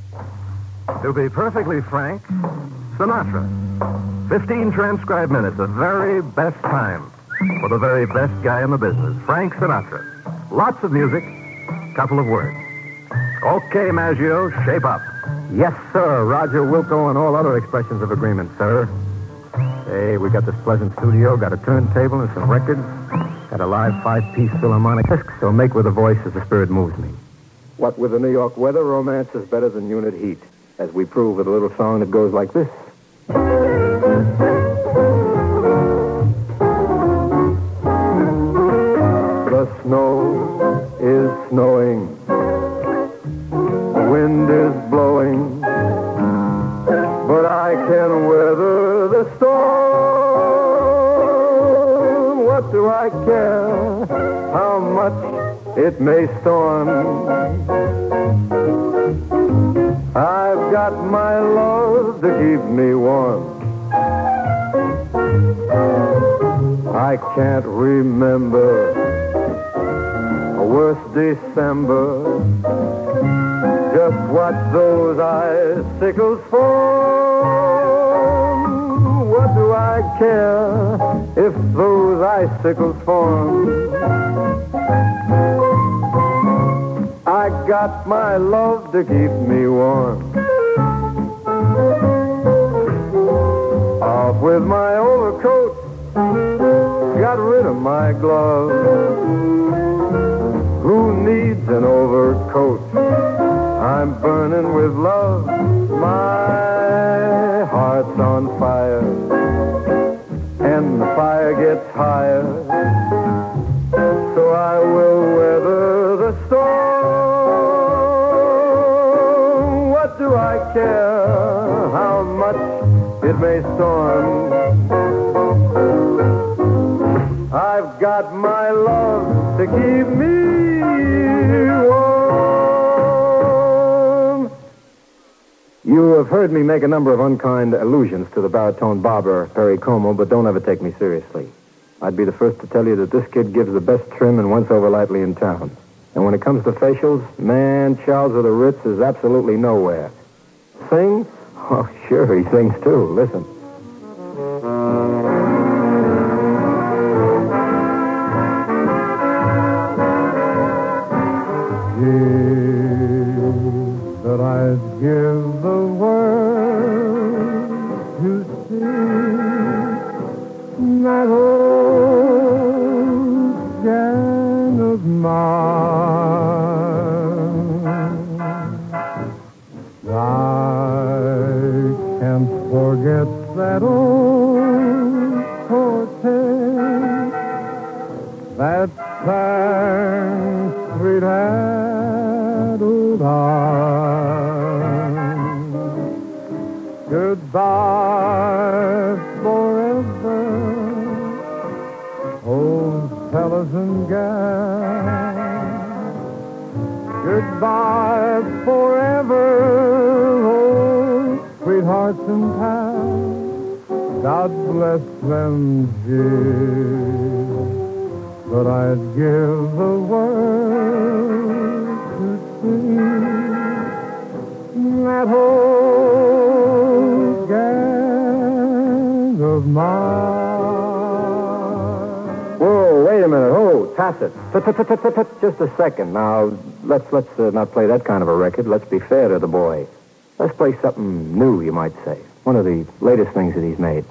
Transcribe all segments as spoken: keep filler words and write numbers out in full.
To be perfectly frank, Sinatra. Fifteen transcribed minutes, the very best time for the very best guy in the business, Frank Sinatra. Lots of music, couple of words. Okay, Maggio, shape up. Yes, sir. Roger Wilco and all other expressions of agreement, sir. Hey, we got this pleasant studio, got a turntable and some records, got a live five-piece Philharmonic disc, so make with a voice as the spirit moves me. What with the New York weather, romance is better than unit heat, as we prove with a little song that goes like this. The snow is snowing, the wind is blowing, but I can weather the storm. What do I care how much it may storm? I've got my love to keep me warm. I can't remember a worse December. Just watch those icicles form. What do I care if those icicles form? I got my love to keep me warm. Off with my overcoat, got rid of my gloves. Who needs an overcoat? I'm burning with love. My heart's on fire, and the fire gets higher. So I will weather the storm. What do I care how much it may storm? I've got my love to keep me warm. You have heard me make a number of unkind allusions to the baritone barber, Perry Como, but don't ever take me seriously. I'd be the first to tell you that this kid gives the best trim and once over lightly in town. And when it comes to facials, man, Charles of the Ritz is absolutely nowhere. Sing? Oh, sure, he sings too. Listen. That I'd give the world to see that old gang of mine. I can't forget that old quartet that sang sweet goodbye forever, old fellas and gals. Goodbye forever, old sweethearts and pals. God bless them, dear, but I'd give the world to see that old gang of mine. Whoa, wait a minute. Oh, tacit. Just a second. Now, let's let's uh, not play that kind of a record. Let's be fair to the boy. Let's play something new, you might say. One of the latest things that he's made.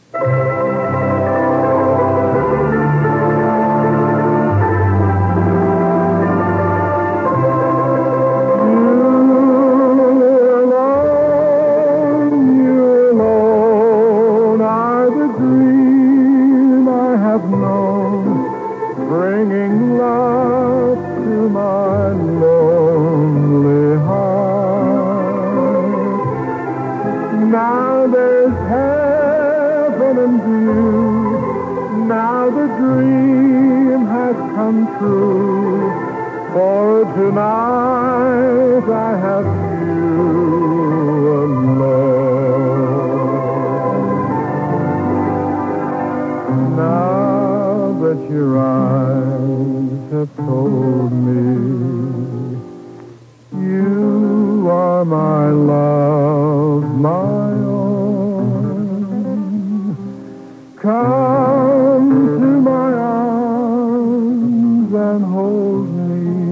Tonight I have you alone. Now that your eyes have told me you are are my love, my own. Come to my arms and hold me.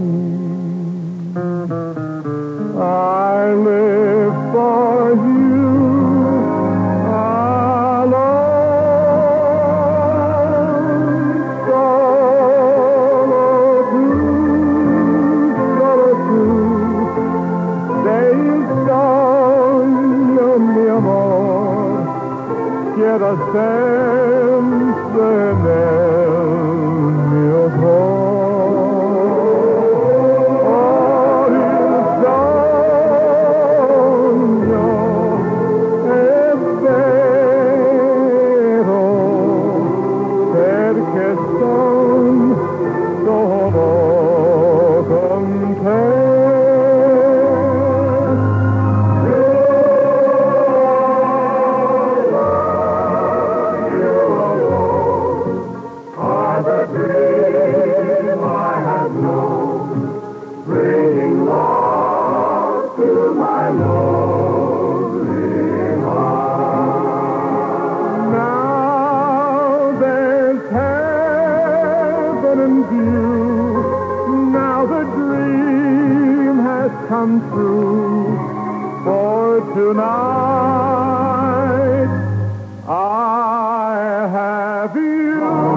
I live for you alone. Solo tu, solo tu, sei il sogno mio amor, quiero sempre nel mio cuore. Now the dream has come true, for tonight I have you.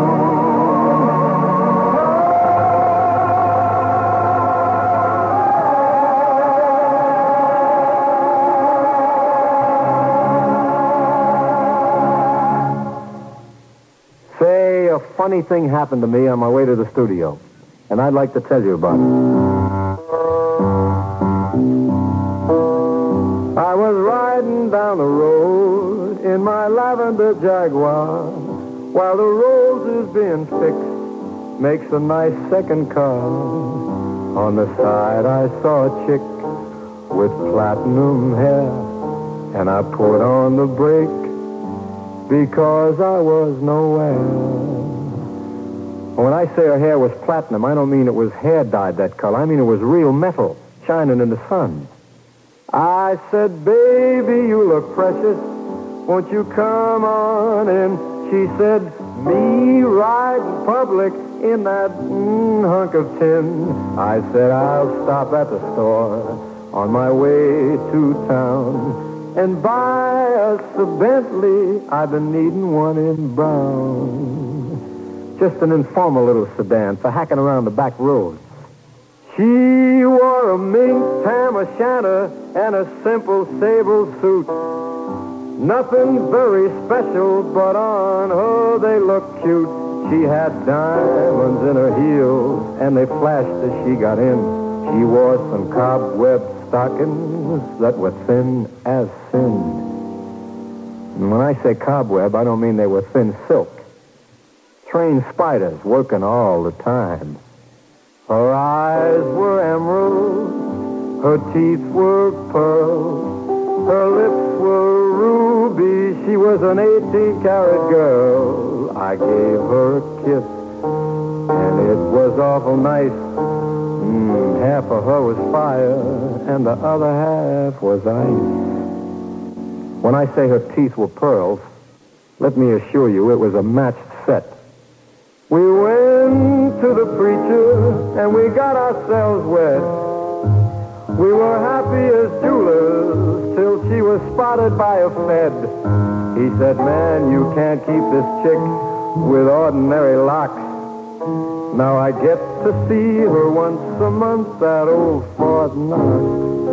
Say, a funny thing happened to me on my way to the studio, and I'd like to tell you about it. I was riding down the road in my lavender Jaguar, while the roses being fixed makes a nice second car. On the side I saw a chick with platinum hair, and I put on the brake because I was nowhere. When I say her hair was platinum, I don't mean it was hair dyed that color. I mean it was real metal, shining in the sun. I said, baby, you look precious. Won't you come on in? She said, me ride in public in that mm, hunk of tin. I said, I'll stop at the store on my way to town and buy us a Bentley. I've been needing one in brown. Just an informal little sedan for hacking around the back roads. She wore a mink tam o' shanter and a simple sable suit. Nothing very special, but on her they looked cute. She had diamonds in her heels, and they flashed as she got in. She wore some cobweb stockings that were thin as sin. And when I say cobweb, I don't mean they were thin silk. Trained spiders working all the time. Her eyes were emeralds, her teeth were pearls, her lips were rubies. She was an eighteen-carat girl. I gave her a kiss, and it was awful nice. Mm, half of her was fire, and the other half was ice. When I say her teeth were pearls, let me assure you it was a matched set. We went to the preacher, and we got ourselves wed. We were happy as jewelers till she was spotted by a Fed. He said, man, you can't keep this chick with ordinary locks. Now I get to see her once a month at old Fort Knox.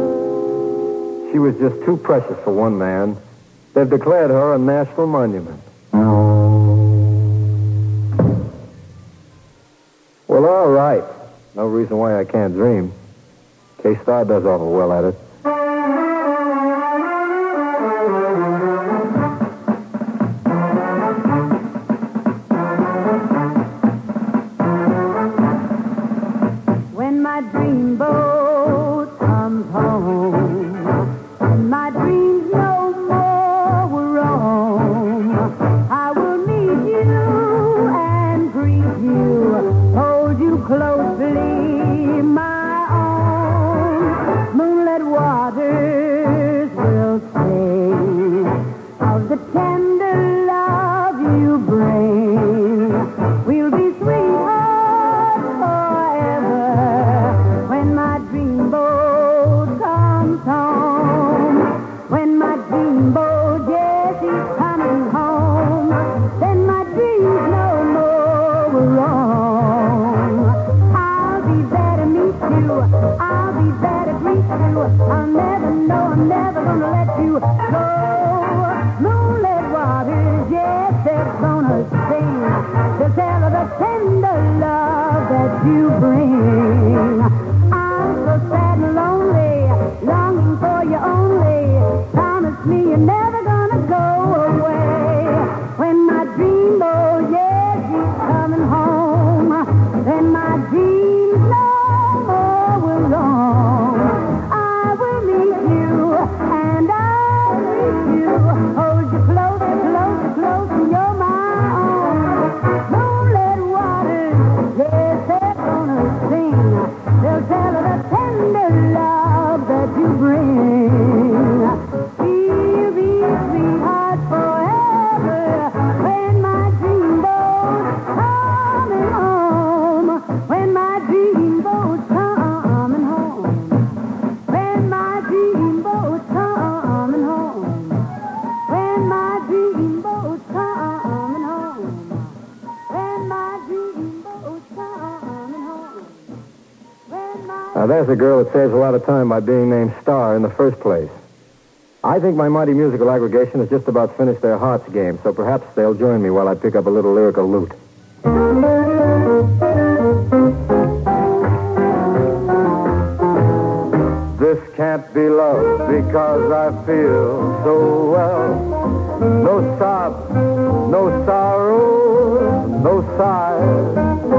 She was just too precious for one man. They've declared her a national monument. Well, all right. No reason why I can't dream. K-Star does awful well at it. When my dreamboat comes home, and my dreams no more will roam, I will meet you and greet you, hold you closely, my own. Moonlit water home. When my dreamboat, yes, he's coming home, then my dreams no more will roam. I'll be there to meet you, I'll be there to greet you. I'll never know, I'm never gonna let you go. Moonlit waters, yes, they're gonna sing to tell of the tender love that you bring. I'm so sad and lonely, longing for you only. Promise me you're never gonna go away. When my dreamboat, yes, he's coming home, then my dreams no more will roam. I will meet you and I'll reach you, hold you closer, closer, closer, you're my own. Moonlit waters, yes, they're gonna sing. They'll tell of the tender love that you bring. We'll be sweethearts forever when my dreamboat's coming home. When my dreamboat's coming home. When my dreamboat's coming home. When my dreamboat's coming home. When my dreamboat's coming home. When my Now, there's a girl that saves a lot of time by being named Star in the first place. I think my mighty musical aggregation has just about finished their hearts game, so perhaps they'll join me while I pick up a little lyrical loot. This can't be love because I feel so well. No sob, no sorrow, no sigh.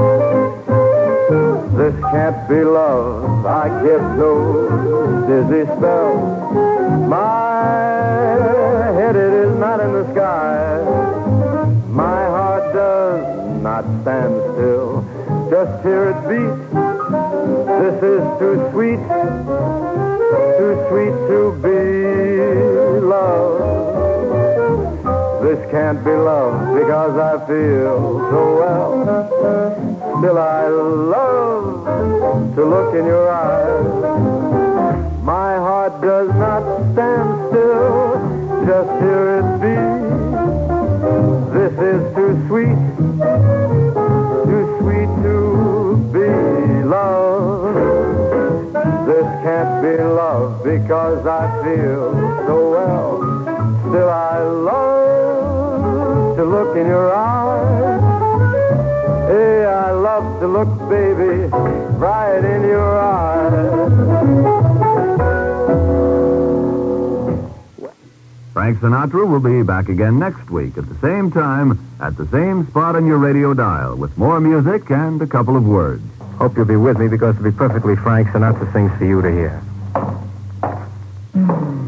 This can't be love. I get no dizzy spell. My head, it is not in the sky. My heart does not stand still. Just hear it beat. This is too sweet, too sweet to be loved. This can't be love because I feel so well. Still I love to look in your eyes. My heart does not stand still, just hear it beat. This is too sweet, too sweet to be loved. This can't be love because I feel so well. Still I love to look in your eyes. Hey, I love to look, baby, right in your eyes. Frank Sinatra will be back again next week at the same time, at the same spot on your radio dial, with more music and a couple of words. Hope you'll be with me because, to be perfectly frank, Sinatra sings for you to hear.